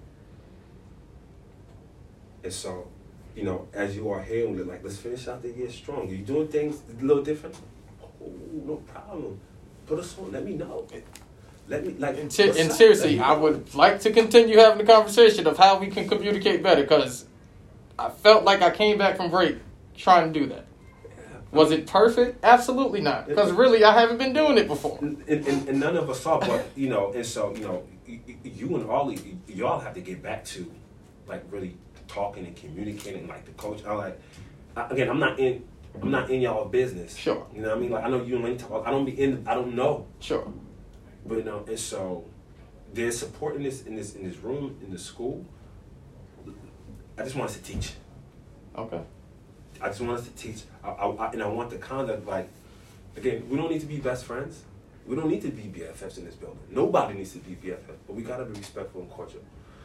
Speaker 1: And so, you know, as you are here, we're like, let's finish out the year strong. You're doing things a little different? Oh, no problem. Put us on. Let me know. Let me, like,
Speaker 2: and seriously, I would like to continue having the conversation of how we can communicate better, because I felt like I came back from break trying to do that. Was it perfect? Absolutely not. Because really, I haven't been doing it before.
Speaker 1: And none of us saw, but, you know, and so, you know, you and Ollie, y'all have to get back to, like, really talking and communicating, like the coach. Again, I'm not in y'all business.
Speaker 2: Sure.
Speaker 1: You know what I mean? Like, I know you and Lenny talk. I don't know.
Speaker 2: Sure.
Speaker 1: But, you know, and so there's support in this room, in the school. I just want us to teach.
Speaker 2: Okay.
Speaker 1: I just want us to teach. And I want the conduct, like, again, we don't need to be best friends. We don't need to be BFFs in this building. Nobody needs to be BFF, but we gotta be respectful and cordial.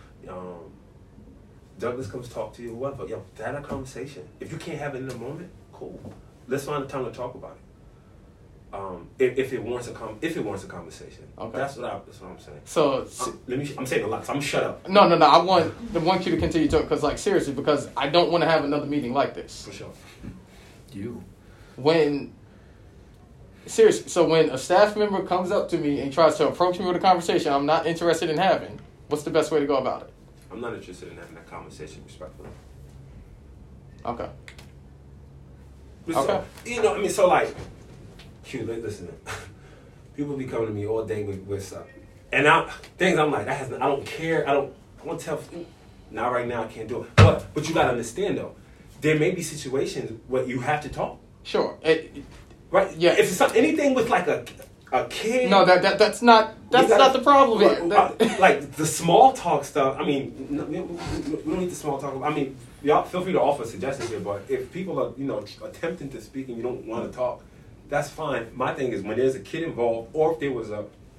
Speaker 1: Douglas comes talk to you, whoever. Yo, have a conversation. If you can't have it in the moment, cool. Let's find the time to talk about it. If it warrants a conversation.
Speaker 2: Okay.
Speaker 1: That's what I'm saying.
Speaker 2: So
Speaker 1: I'm saying a lot, so I'm gonna shut up.
Speaker 2: No. I want you to continue talking, because, like, seriously, because I don't want to have another meeting like this.
Speaker 1: For sure.
Speaker 2: So when a staff member comes up to me and tries to approach me with a conversation I'm not interested in having, what's the best way to go about it?
Speaker 1: I'm not interested in having that conversation respectfully.
Speaker 2: Okay.
Speaker 1: So, you know, I mean, so like, Q, listen, people be coming to me all day with stuff. And things I'm like, I don't care. I want to tell, not right now, I can't do it. But you got to understand, though, there may be situations where you have to talk.
Speaker 2: Sure.
Speaker 1: Right?
Speaker 2: Yeah.
Speaker 1: If it's anything with like a kid.
Speaker 2: No, that's not the problem here.
Speaker 1: Like the small talk stuff. I mean, we don't need the small talk. I mean, y'all feel free to offer suggestions here. But if people are, you know, attempting to speak and you don't want to talk, that's fine. My thing is when there's a kid involved, or if there was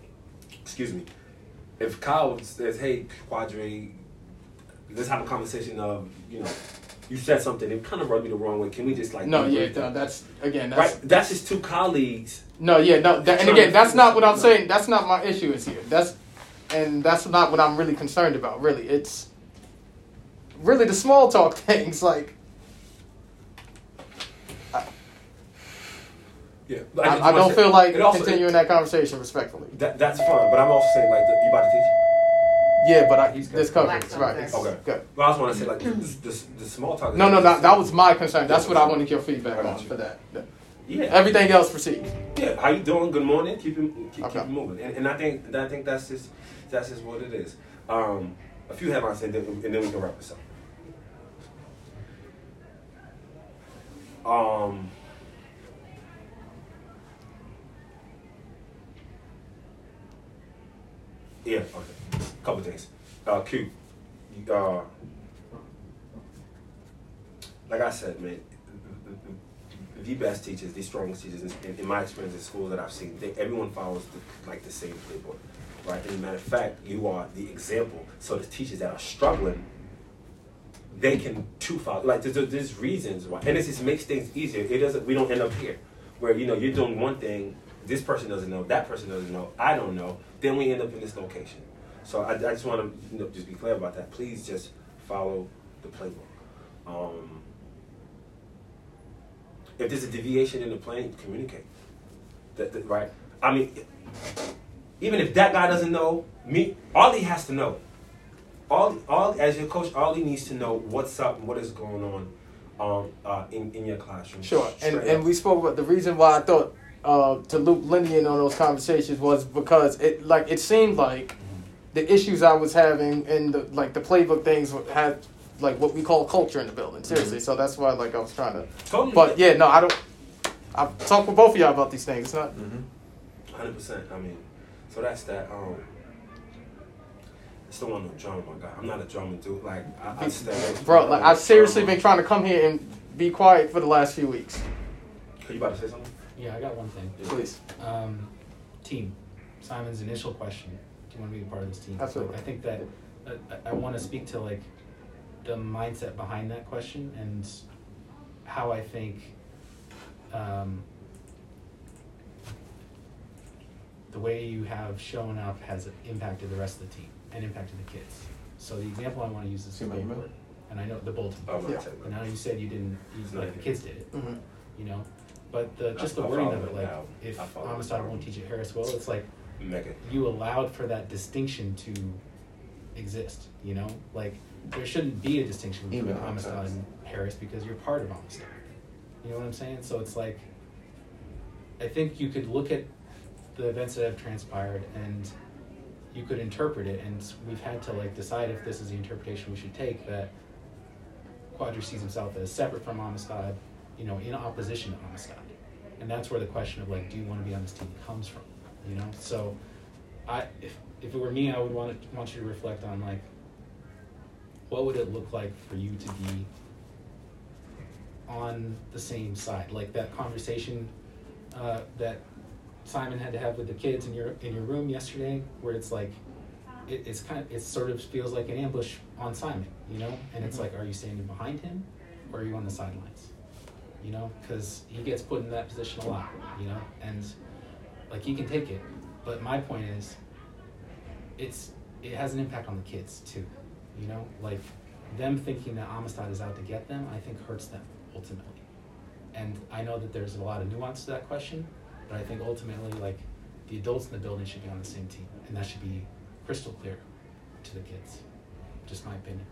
Speaker 1: if Kyle says, "Hey, Quadri, let's have a conversation of, you know, you said something, it kind of rubbed me the wrong way. Can we just like..."
Speaker 2: That's
Speaker 1: right. That's just two colleagues.
Speaker 2: That's not what I'm saying. That's not my issue is here. That's not what I'm really concerned about. Really, it's really the small talk things. Like, I don't feel like continuing that conversation respectfully.
Speaker 1: That's fine, but I'm also saying, like, you about to teach?
Speaker 2: Yeah, but this covers right.
Speaker 1: Okay.
Speaker 2: Good.
Speaker 1: But I also want to say, like, the small talk.
Speaker 2: No, that was my concern. That's what I want to get your feedback on for that.
Speaker 1: Yeah.
Speaker 2: Everything else proceeds.
Speaker 1: Yeah. How you doing? Good morning. Keep it moving. And I think that's just what it is. A few headlines and then we can wrap this up. Yeah, okay. Couple things. Q. Like I said, man, the best teachers, the strongest teachers, in my experience in schools that I've seen, everyone follows the same playbook, right? And as a matter of fact, you are the example. So the teachers that are struggling, they can too follow. Like there's reasons why, and it just makes things easier. We don't end up here, where, you know, you're doing one thing, this person doesn't know, that person doesn't know, I don't know. Then we end up in this location. So I just want to, you know, just be clear about that. Please just follow the playbook. If there's a deviation in the plan, communicate. Right? I mean, even if that guy doesn't know, Ollie has to know. All as your coach, Ollie needs to know what's up and what is going on in your classroom.
Speaker 2: Sure. And we spoke about the reason why I thought to loop Lenny in on those conversations was because it seemed like the issues I was having and the playbook things had like what we call culture in the building. Seriously. So that's why I was trying to.
Speaker 1: Totally.
Speaker 2: But yeah, no, I don't. I've talked with both of y'all about these things. It's not.
Speaker 1: 100%. I mean, so that's that. still want no drama, my guy. I'm not a drama dude. Like I stay.
Speaker 2: Bro, like I've seriously been trying to come here and be quiet for the last few weeks.
Speaker 1: Are you about to say something?
Speaker 4: Yeah, I got one thing.
Speaker 2: Please.
Speaker 4: Team. Simon's initial question. Do you want to be a part of this team?
Speaker 2: Absolutely.
Speaker 4: I think that I want to speak to like the mindset behind that question and how I think the way you have shown up has impacted the rest of the team and impacted the kids. So the example I want to use is
Speaker 3: See my email?
Speaker 4: and I know the bulletin.
Speaker 2: Yeah.
Speaker 4: And I know you said you didn't, like the kids did it,
Speaker 2: Mm-hmm.
Speaker 4: you know, but just the
Speaker 1: I
Speaker 4: wording
Speaker 1: follow
Speaker 4: of it,
Speaker 1: it
Speaker 4: like
Speaker 1: now.
Speaker 4: if
Speaker 1: I follow it
Speaker 4: Amistad
Speaker 1: now.
Speaker 4: won't teach at Harris will, it's like
Speaker 1: Megan.
Speaker 4: you allowed for that distinction to exist, you know, like there shouldn't be a distinction between
Speaker 3: Email
Speaker 4: Amistad
Speaker 3: access.
Speaker 4: and Harris because you're part of Amistad. You know what I'm saying? So it's like, I think you could look at the events that have transpired and you could interpret it, and we've had to like decide if this is the interpretation we should take, that Quadri sees himself as separate from Amistad, you know, in opposition to Amistad. And that's where the question of like, do you want to be on this team comes from, you know? So if it were me, I would want you to reflect on like, what would it look like for you to be on the same side? Like that conversation that Simon had to have with the kids in your room yesterday, where it's like it sort of feels like an ambush on Simon, you know? And it's like, are you standing behind him or are you on the sidelines? You know, because he gets put in that position a lot, you know, and like he can take it, but my point is, it has an impact on the kids too, you know, like them thinking that Amistad is out to get them, I think hurts them ultimately. And I know that there's a lot of nuance to that question, but I think ultimately, like, the adults in the building should be on the same team, and that should be crystal clear to the kids. Just my opinion.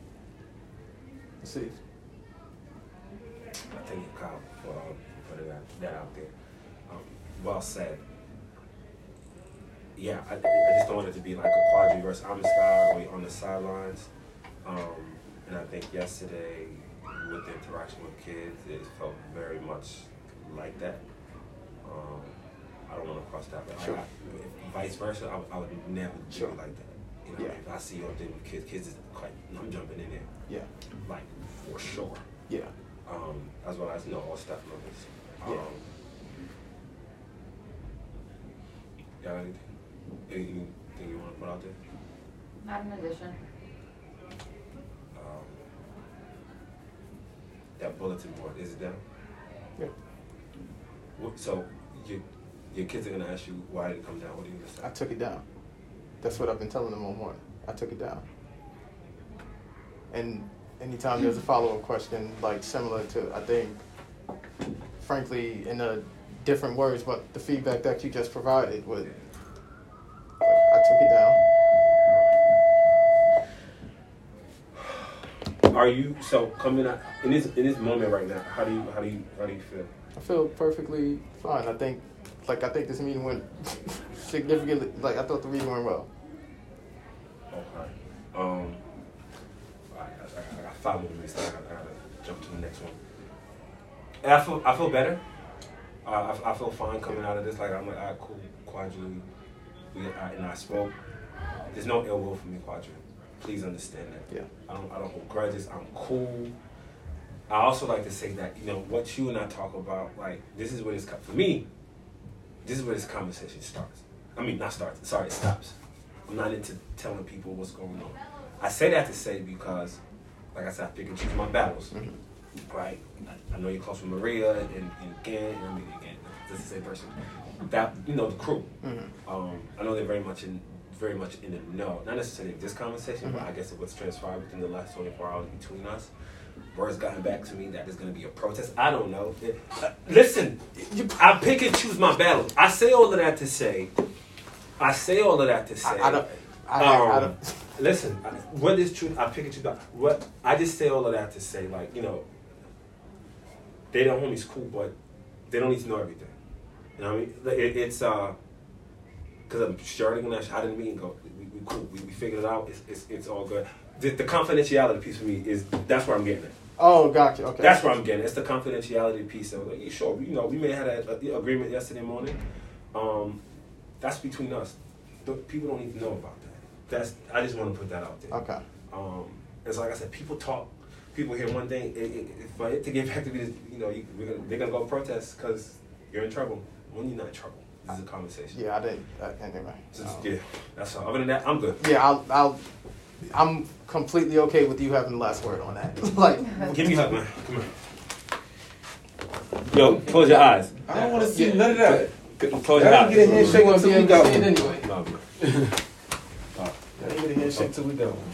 Speaker 2: See.
Speaker 1: I thank you, Kyle, for putting that out there. Well said. Yeah, I just don't want it to be like a Quadri versus Amistad or on the sidelines. And I think yesterday, with the interaction with kids, it felt very much like that. I don't want to cross that, but
Speaker 2: Sure.
Speaker 1: vice versa, I would never do
Speaker 2: Sure.
Speaker 1: it like that. You know,
Speaker 2: Yeah.
Speaker 1: if I see you up there with kids is quite, I'm jumping in there,
Speaker 2: Yeah.
Speaker 1: like, for sure.
Speaker 2: Yeah.
Speaker 1: As well as, all staff members.
Speaker 2: Yeah.
Speaker 1: Got anything you want to put out there?
Speaker 5: Not an addition.
Speaker 1: That bulletin board, is it down?
Speaker 2: Yeah.
Speaker 1: So your kids are gonna ask you why did it come down? What are you gonna say?
Speaker 2: I took it down. That's what I've been telling them all morning. I took it down. And anytime there's a follow-up question, like similar to, I think, frankly, in different words, but the feedback that you just provided was, I took it down.
Speaker 1: Are you so coming out in this moment right now? How do you feel?
Speaker 2: I feel perfectly fine. I think this meeting went significantly. Like I thought the meeting went well.
Speaker 1: Okay. I got 5 more minutes. I gotta jump to the next one. And I feel better. I feel fine coming out of this. Like I'm like, all right, cool, Quadri. And I spoke. There's no ill will for me, Quadri. Please understand that.
Speaker 2: Yeah.
Speaker 1: I don't hold grudges. I'm cool. I also like to say that, what you and I talk about, like, this is where for me, this is where this conversation starts. I mean, not starts. Sorry, it stops. I'm not into telling people what's going on. I say that to say because, like I said, I pick and choose my battles.
Speaker 2: Mm-hmm.
Speaker 1: Right? I know you're close with Maria and Gann, that's the same person. That, the crew.
Speaker 2: Mm-hmm.
Speaker 1: I know they're very much in the know. Not necessarily this conversation, but I guess it was transpired within the last 24 hours between us. Word's gotten back to me that there's going to be a protest. I don't know. Listen, I pick and choose my battles. I say all of that to say. I don't. Listen, what is true? I pick and choose. What I just say all of that to say, like, they don't homies cool, but they don't need to know everything. You know what I mean? It's because I'm sure they're gonna ask, how did the meeting go? We cool. We figured it out. It's all good. The confidentiality piece for me is that's where I'm getting at.
Speaker 2: Oh, gotcha. Okay.
Speaker 1: That's where I'm getting. It's the confidentiality piece of, like, yeah, sure, we may have had an agreement yesterday morning. That's between us. People don't need to know about that. I just want to put that out there.
Speaker 2: Okay.
Speaker 1: It's like I said, people talk, people hear one thing. For it to get back to be, they're gonna go protest because you're in trouble. When you're not in trouble, this is a conversation.
Speaker 2: Yeah, I didn't. Anyway.
Speaker 1: Yeah, that's all. Other than that, I'm good.
Speaker 2: Yeah, I'm completely okay with you having the last word on that. Like,
Speaker 1: Give me a hug, man. Come on. Yo, close your eyes.
Speaker 3: I don't want to see none of that.
Speaker 1: Close your
Speaker 3: Y'all
Speaker 1: eyes.
Speaker 3: get a handshake until we got one.
Speaker 2: anyway.
Speaker 1: No, man.
Speaker 3: Y'all get a handshake till we got one.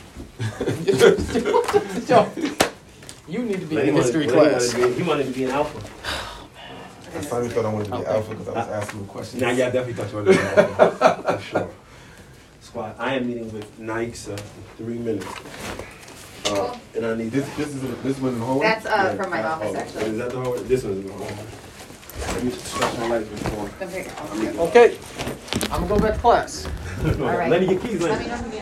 Speaker 2: Yo, you need to be in history class.
Speaker 1: He wanted to be an alpha.
Speaker 3: I finally thought I wanted to be alpha because I was asking him questions.
Speaker 1: Nah, yeah, I definitely thought you wanted to be an alpha. For sure. Squad, I am meeting with Nikes in 3 minutes. And I need
Speaker 3: This one in the hallway?
Speaker 5: That's from my office, actually.
Speaker 1: Is that the hallway? This one's in the hallway. Let me stretch my legs before.
Speaker 5: Come here.
Speaker 2: Okay, I'm gonna go back to class.
Speaker 5: All right.
Speaker 1: Let me get keys,
Speaker 5: Let
Speaker 1: Lenny.
Speaker 5: me know when you